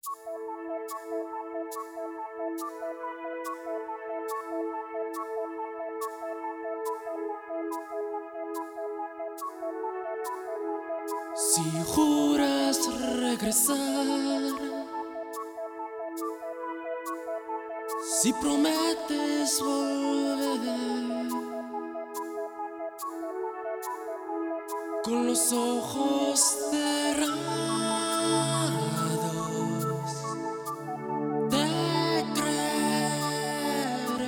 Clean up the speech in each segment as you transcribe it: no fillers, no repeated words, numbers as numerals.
Si juras regresar, si prometes volver, con los ojos cerrados, te creeré.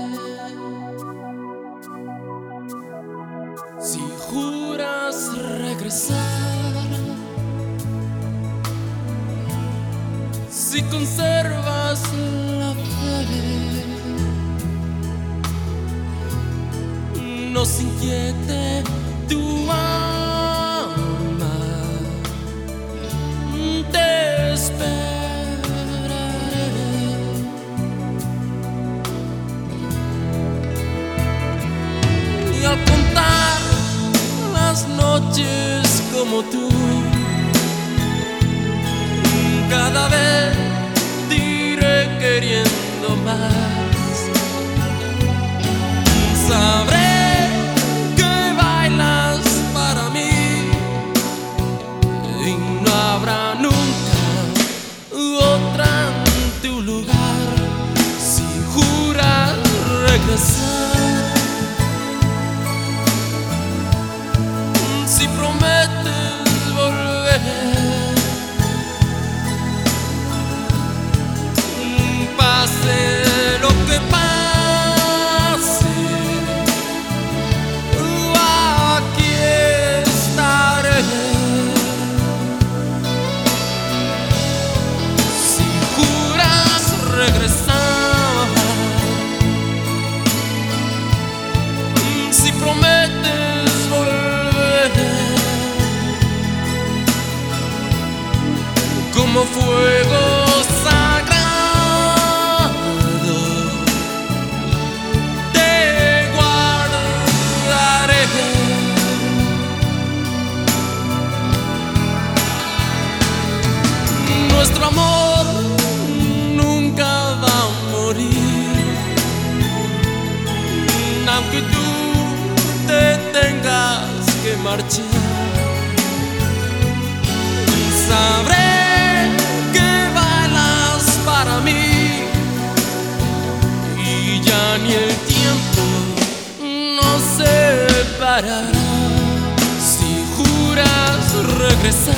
Si juras regresar, si conservas la fe, no se inquiete tu alma, te esperaré. Y al contar las noches como tú, cada vez te iré queriendo más. Sabré que bailas para mí y no habrá nunca otra en tu lugar. Si juras regresar, si prometes volver, pase lo que pase, aquí estaré. Si juras regresar, si prometes volver, como fuego sagrado nuestro amor nunca va a morir, aunque tú te tengas que marchar. Sabré que bailas para mí y ya ni el tiempo nos separará. Si juras regresar,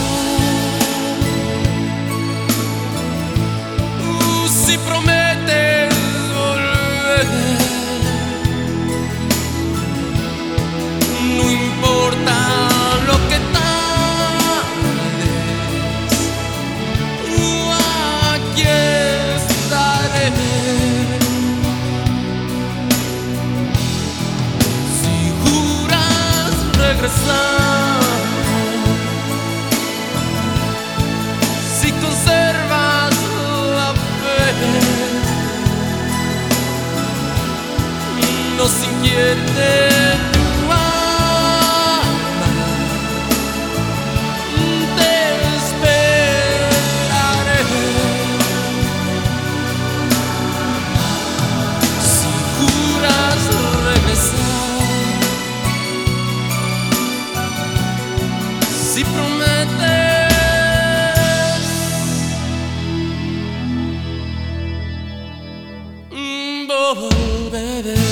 si prometes volver, no importa lo que tardes, aquí estaré. Si juras regresar, si conservas la no se inquiete tu alma, te esperaré. Si juras regresar, si prometes volver.